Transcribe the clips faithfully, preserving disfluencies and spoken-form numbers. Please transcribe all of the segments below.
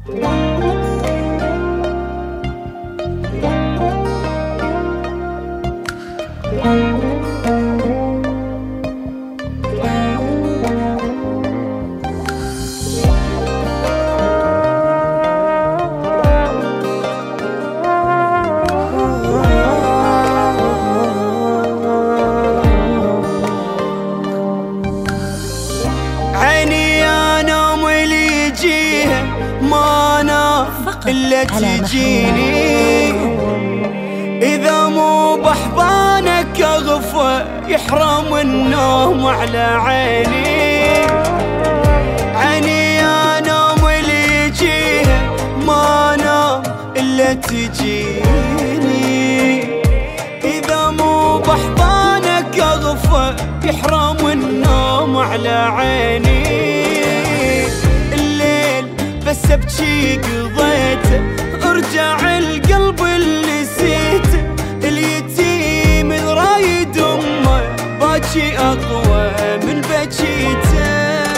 إلا تجيني إذا مو بحضانك أغفى يحرم النوم على عيني. عيني أنام واللي يجيها ما نام إلا تجيني إذا مو بحضانك أغفى يحرم النوم على عيني. بس ابكي قضيته ارجع القلب اللي نسيته اليتيم رايد امه باكي اقوى من بكيته.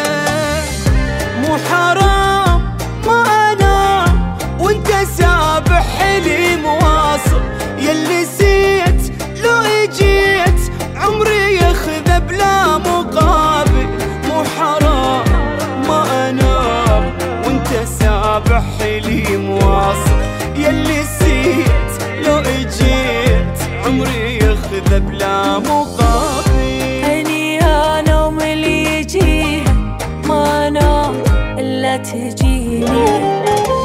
مو حرام ما انام وانت سابح حلي مواصل يلي نسيت لو اجيت عمري ياخذ بلا مقابل. مو حرام ما انام سابح حلي مواصل يلي نسيت لو اجيت عمري ياخذ بلا مقابل. عيني انام اللي يجيها ما نام الا تجيني.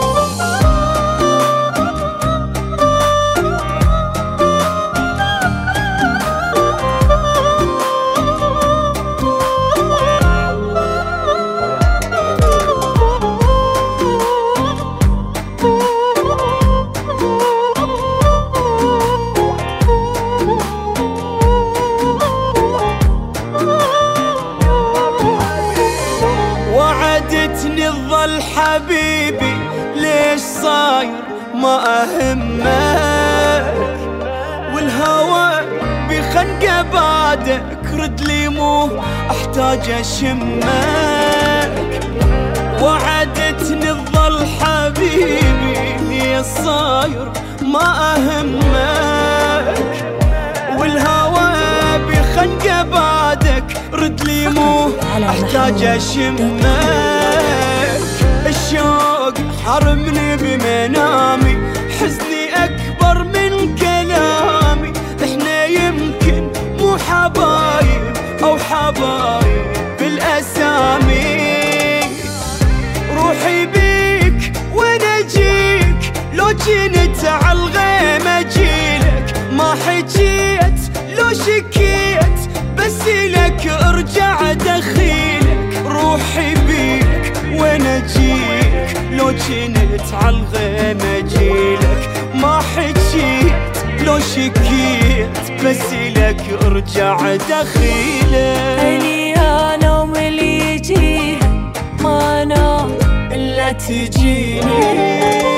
وعدتني تظل حبيبي ليش صاير ما أهمك والهوى بخنقة بعدك رد لي مو أحتاج أشمك. وعدتني تظل حبيبي ليش صاير ما أهمك والهوى بخنقة بعدك رد لي مو احتاج اشمك. الشوق حرمني بمنامي حزني اكبر من كلامي. احنا يمكن مو حبايب او حبايب بالاسامي. روحي بيك وانا اجيك لو جنت عالغيمة اجيلك. ما حكيت لو شكيت بس لك ارجع دخيلك. روحي بيك وانا اجيك لو جنت عالغيمة اجيلك. ما حكيت لو شكيت بس لك ارجع دخيلك. عيني انام اللي يجيها ما نام الا تجيني.